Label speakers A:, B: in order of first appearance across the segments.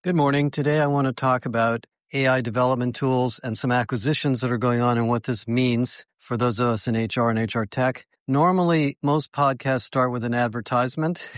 A: Good morning. Today I want to talk about AI development tools and some acquisitions that are going on and what this means for those of us in HR and HR tech. Normally, most podcasts start with an advertisement.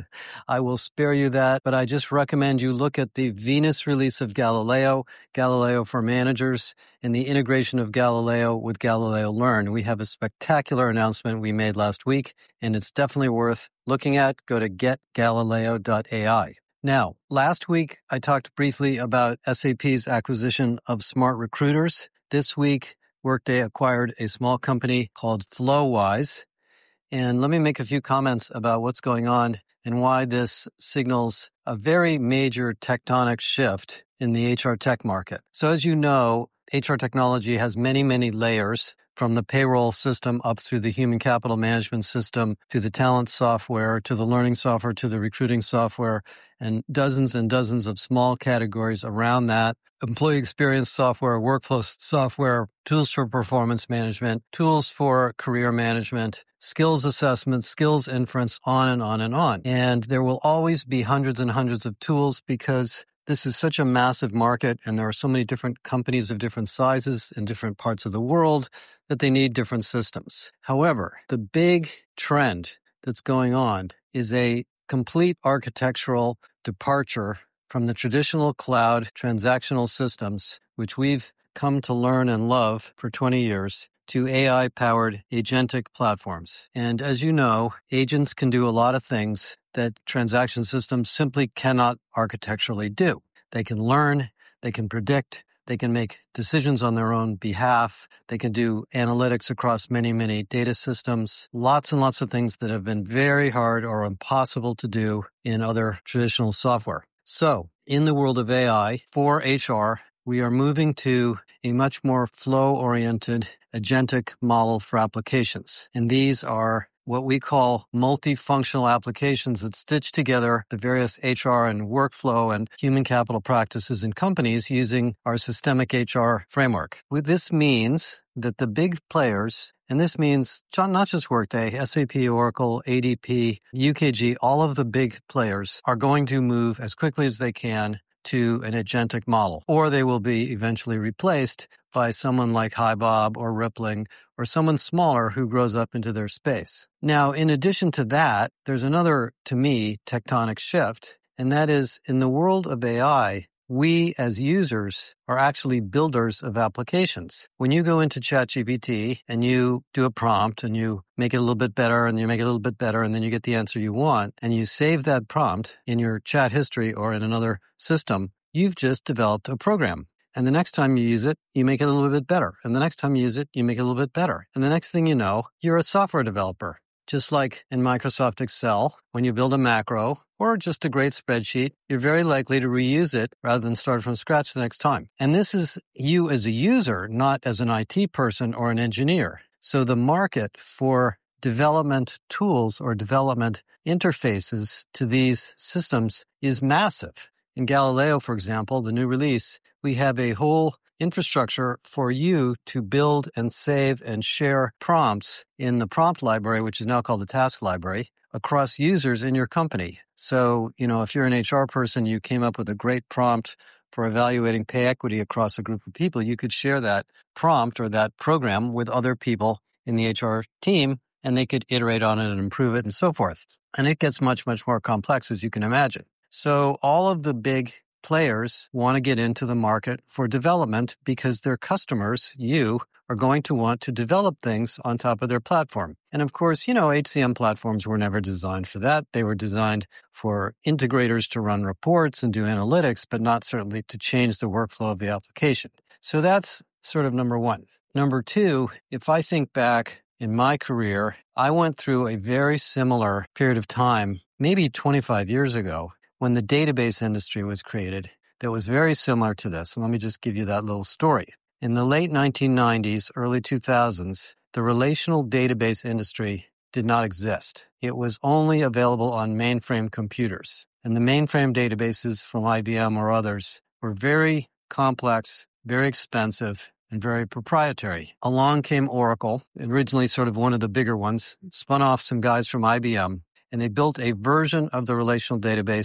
A: I will spare you that, but I just recommend you look at the Venus release of Galileo, Galileo for Managers, and the integration of Galileo with Galileo Learn. We have a spectacular announcement we made last week, and it's definitely worth looking at. Go to getgalileo.ai. Now, last week, I talked briefly about SAP's acquisition of Smart Recruiters. This week, Workday acquired a small company called FlowWise. And let me make a few comments about what's going on and why this signals a very major tectonic shift in the HR tech market. So as you know, HR technology has many, many layers, from the payroll system up through the human capital management system to the talent software to the learning software to the recruiting software and dozens of small categories around that. Employee experience software, workflow software, tools for performance management, tools for career management, skills assessment, skills inference, on and on and on. And there will always be hundreds and hundreds of tools because this is such a massive market and there are so many different companies of different sizes in different parts of the world that they need different systems. However, the big trend that's going on is a complete architectural departure from the traditional cloud transactional systems, which we've come to learn and love for 20 years, to AI-powered agentic platforms. And as you know, agents can do a lot of things that transaction systems simply cannot architecturally do. They can learn, they can predict, they can make decisions on their own behalf, they can do analytics across many, many data systems, lots and lots of things that have been very hard or impossible to do in other traditional software. So, in the world of AI, for HR, we are moving to a much more flow-oriented agentic model for applications. And these are what we call multifunctional applications that stitch together the various HR and workflow and human capital practices in companies using our systemic HR framework. This means that the big players, and this means not just Workday, SAP, Oracle, ADP, UKG, all of the big players are going to move as quickly as they can to an agentic model, or they will be eventually replaced by someone like HiBob or Rippling or someone smaller who grows up into their space. Now, in addition to that, there's another, to me, tectonic shift, and that is in the world of AI, we as users are actually builders of applications. When you go into ChatGPT and you do a prompt and you make it a little bit better and you make it a little bit better and then you get the answer you want and you save that prompt in your chat history or in another system, you've just developed a program. And the next time you use it, you make it a little bit better. And the next time you use it, you make it a little bit better. And the next thing you know, you're a software developer. Just like in Microsoft Excel, when you build a macro or just a great spreadsheet, you're very likely to reuse it rather than start from scratch the next time. And this is you as a user, not as an IT person or an engineer. So the market for development tools or development interfaces to these systems is massive. In Galileo, for example, the new release, we have a whole infrastructure for you to build and save and share prompts in the prompt library, which is now called the task library, across users in your company. So, if you're an HR person, you came up with a great prompt for evaluating pay equity across a group of people, you could share that prompt or that program with other people in the HR team, and they could iterate on it and improve it and so forth. And it gets much, much more complex, as you can imagine. So all of the big players want to get into the market for development because their customers, you, are going to want to develop things on top of their platform. And of course, HCM platforms were never designed for that. They were designed for integrators to run reports and do analytics, but not certainly to change the workflow of the application. So that's sort of number one. Number two, if I think back in my career, I went through a very similar period of time, maybe 25 years ago, when the database industry was created that was very similar to this. And let me just give you that little story. In the late 1990s, early 2000s, the relational database industry did not exist. It was only available on mainframe computers. And the mainframe databases from IBM or others were very complex, very expensive, and very proprietary. Along came Oracle, originally sort of one of the bigger ones, spun off some guys from IBM, and they built a version of the relational database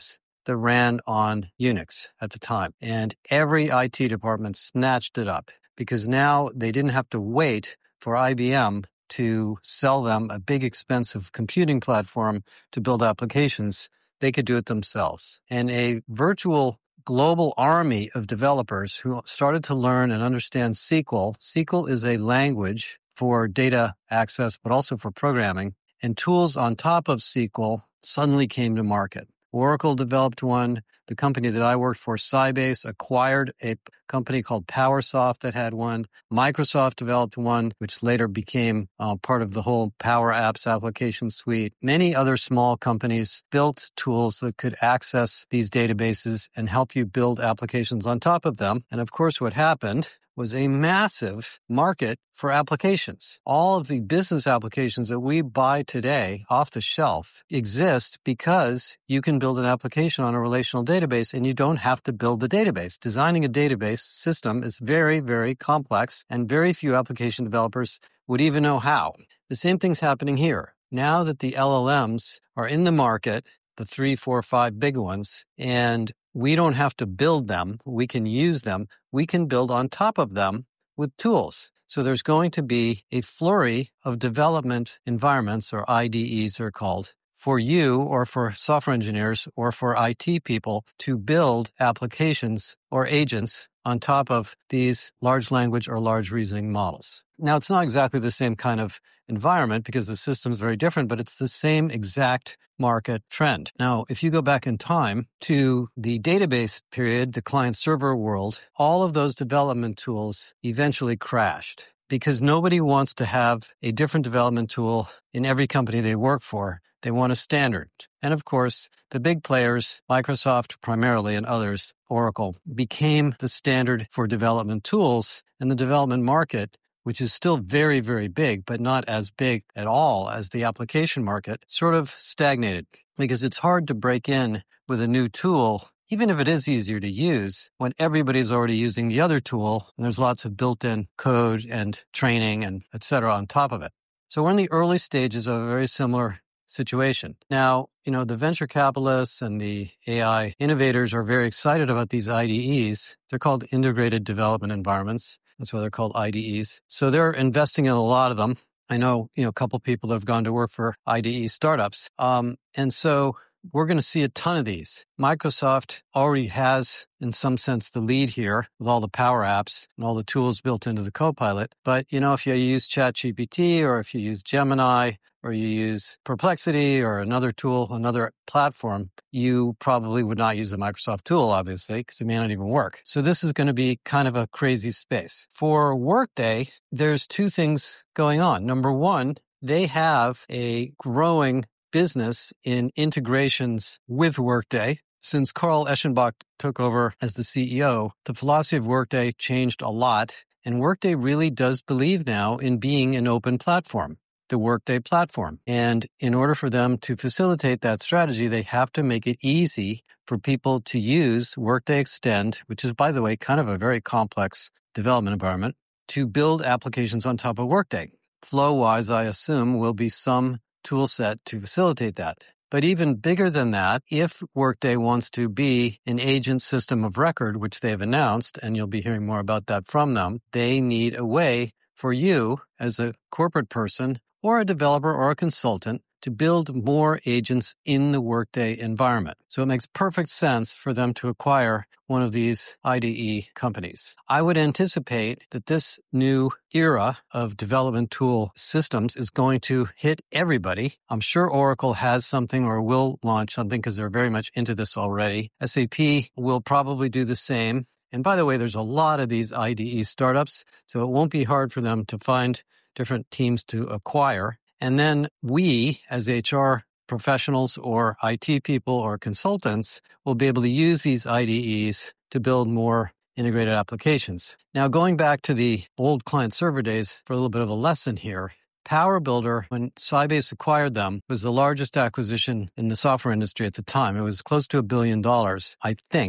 A: that ran on Unix at the time. And every IT department snatched it up because now they didn't have to wait for IBM to sell them a big, expensive computing platform to build applications. They could do it themselves. And a virtual global army of developers who started to learn and understand SQL. SQL is a language for data access, but also for programming. And tools on top of SQL suddenly came to market. Oracle developed one. The company that I worked for, Sybase, acquired a company called PowerSoft that had one. Microsoft developed one, which later became part of the whole Power Apps application suite. Many other small companies built tools that could access these databases and help you build applications on top of them. And of course, what happened was a massive market for applications. All of the business applications that we buy today off the shelf exist because you can build an application on a relational database and you don't have to build the database. Designing a database system is very, very complex and very few application developers would even know how. The same thing's happening here. Now that the LLMs are in the market, the 3, 4, 5 big ones, and we don't have to build them. We can use them. We can build on top of them with tools. So there's going to be a flurry of development environments, or IDEs they're called, for you or for software engineers or for IT people to build applications or agents on top of these large language or large reasoning models. Now, it's not exactly the same kind of environment because the system's very different, but it's the same exact market trend. Now, if you go back in time to the database period, the client-server world, all of those development tools eventually crashed because nobody wants to have a different development tool in every company they work for. They want a standard. And of course, the big players, Microsoft primarily and others, Oracle, became the standard for development tools, and the development market, which is still very, very big, but not as big at all as the application market, sort of stagnated because it's hard to break in with a new tool, even if it is easier to use, when everybody's already using the other tool and there's lots of built-in code and training and et cetera on top of it. So we're in the early stages of a very similar situation. Now, the venture capitalists and the AI innovators are very excited about these IDEs. They're called integrated development environments. That's why they're called IDEs. So they're investing in a lot of them. I know, a couple people that have gone to work for IDE startups. And so we're going to see a ton of these. Microsoft already has, in some sense, the lead here with all the Power Apps and all the tools built into the Copilot. But, if you use ChatGPT or if you use Gemini or you use Perplexity or another tool, another platform, you probably would not use the Microsoft tool, obviously, because it may not even work. So this is going to be kind of a crazy space. For Workday, there's two things going on. Number one, they have a growing business in integrations with Workday. Since Carl Eschenbach took over as the CEO, the philosophy of Workday changed a lot, and Workday really does believe now in being an open platform, the Workday platform. And in order for them to facilitate that strategy, they have to make it easy for people to use Workday Extend, which is, by the way, kind of a very complex development environment, to build applications on top of Workday. Flow-wise, I assume, will be some tool set to facilitate that. But even bigger than that, if Workday wants to be an agent system of record, which they have announced, and you'll be hearing more about that from them, they need a way for you as a corporate person or a developer or a consultant to build more agents in the Workday environment. So it makes perfect sense for them to acquire one of these IDE companies. I would anticipate that this new era of development tool systems is going to hit everybody. I'm sure Oracle has something or will launch something because they're very much into this already. SAP will probably do the same. And by the way, there's a lot of these IDE startups, so it won't be hard for them to find different teams to acquire. And then we, as HR professionals or IT people or consultants, will be able to use these IDEs to build more integrated applications. Now, going back to the old client-server days for a little bit of a lesson here, Power Builder, when Sybase acquired them, was the largest acquisition in the software industry at the time. It was close to $1 billion, I think,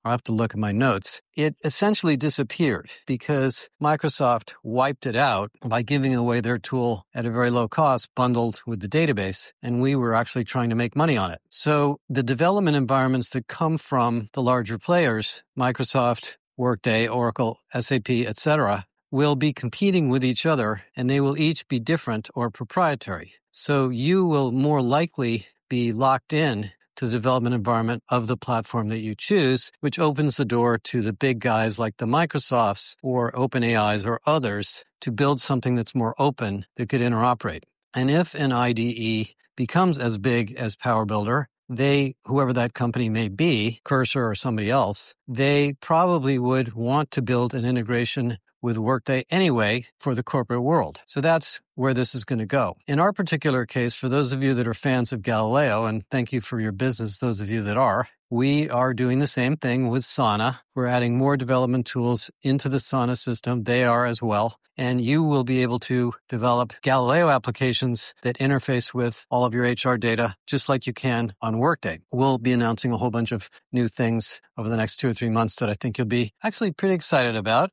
A: I'll have to look at my notes. It essentially disappeared because Microsoft wiped it out by giving away their tool at a very low cost bundled with the database. And we were actually trying to make money on it. So the development environments that come from the larger players, Microsoft, Workday, Oracle, SAP, etc., will be competing with each other, and they will each be different or proprietary. So you will more likely be locked in to the development environment of the platform that you choose, which opens the door to the big guys like the Microsofts or OpenAIs or others to build something that's more open that could interoperate. And if an IDE becomes as big as PowerBuilder, whoever that company may be, Cursor or somebody else, they probably would want to build an integration with Workday anyway for the corporate world. So that's where this is going to go. In our particular case, for those of you that are fans of Galileo, and thank you for your business, those of you that are, we are doing the same thing with Sana. We're adding more development tools into the Sana system. They are as well. And you will be able to develop Galileo applications that interface with all of your HR data, just like you can on Workday. We'll be announcing a whole bunch of new things over the next 2 or 3 months that I think you'll be actually pretty excited about.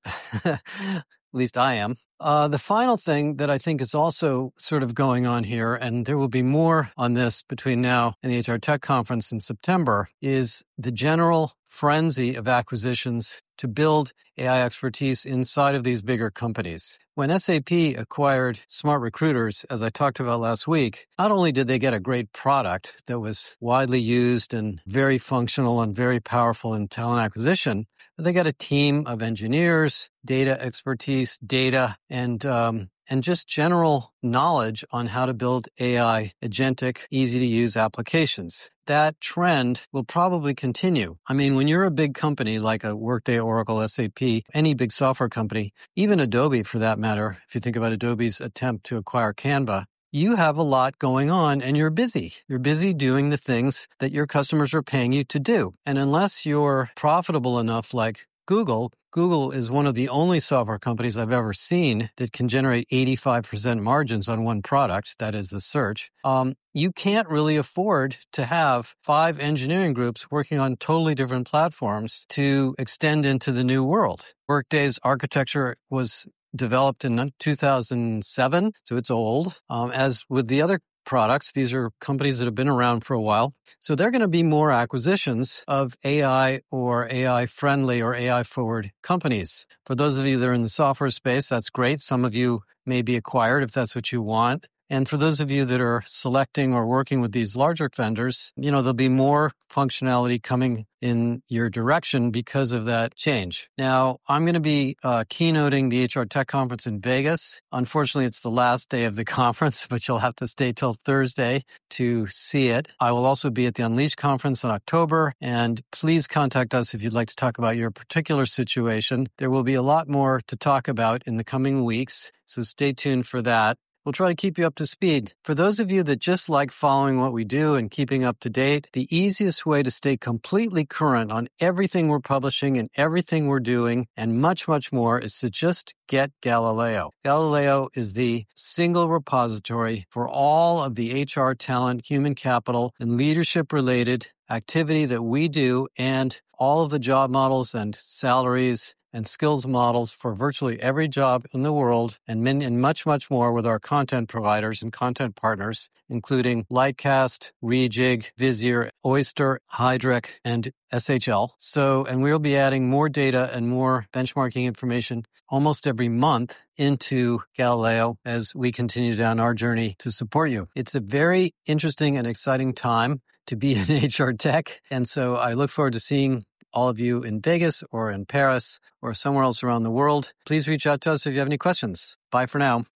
A: At least I am. The final thing that I think is also sort of going on here, and there will be more on this between now and the HR Tech Conference in September, is the general frenzy of acquisitions to build AI expertise inside of these bigger companies. When SAP acquired Smart Recruiters, as I talked about last week, not only did they get a great product that was widely used and very functional and very powerful in talent acquisition, but they got a team of engineers, data expertise, data, and just general knowledge on how to build AI agentic, easy-to-use applications. That trend will probably continue. I mean, when you're a big company like a Workday, Oracle, SAP, any big software company, even Adobe for that matter, if you think about Adobe's attempt to acquire Canva, you have a lot going on and you're busy. You're busy doing the things that your customers are paying you to do. And unless you're profitable enough like Google is one of the only software companies I've ever seen that can generate 85% margins on one product, that is the search. You can't really afford to have 5 engineering groups working on totally different platforms to extend into the new world. Workday's architecture was developed in 2007, so it's old. As with the other products, these are companies that have been around for a while. So there are going to be more acquisitions of AI or AI-friendly or AI-forward companies. For those of you that are in the software space, that's great. Some of you may be acquired if that's what you want. And for those of you that are selecting or working with these larger vendors, there'll be more functionality coming in your direction because of that change. Now, I'm going to be keynoting the HR Tech Conference in Vegas. Unfortunately, it's the last day of the conference, but you'll have to stay till Thursday to see it. I will also be at the Unleashed Conference in October, and please contact us if you'd like to talk about your particular situation. There will be a lot more to talk about in the coming weeks, so stay tuned for that. We'll try to keep you up to speed. For those of you that just like following what we do and keeping up to date, the easiest way to stay completely current on everything we're publishing and everything we're doing and much, much more is to just get Galileo. Galileo is the single repository for all of the HR talent, human capital, and leadership-related activity that we do and all of the job models and salaries and skills models for virtually every job in the world and much, much more with our content providers and content partners, including Lightcast, Rejig, Vizier, Oyster, Heidrick, and SHL. And we'll be adding more data and more benchmarking information almost every month into Galileo as we continue down our journey to support you. It's a very interesting and exciting time to be in HR tech. And so I look forward to seeing all of you in Vegas or in Paris or somewhere else around the world. Please reach out to us if you have any questions. Bye for now.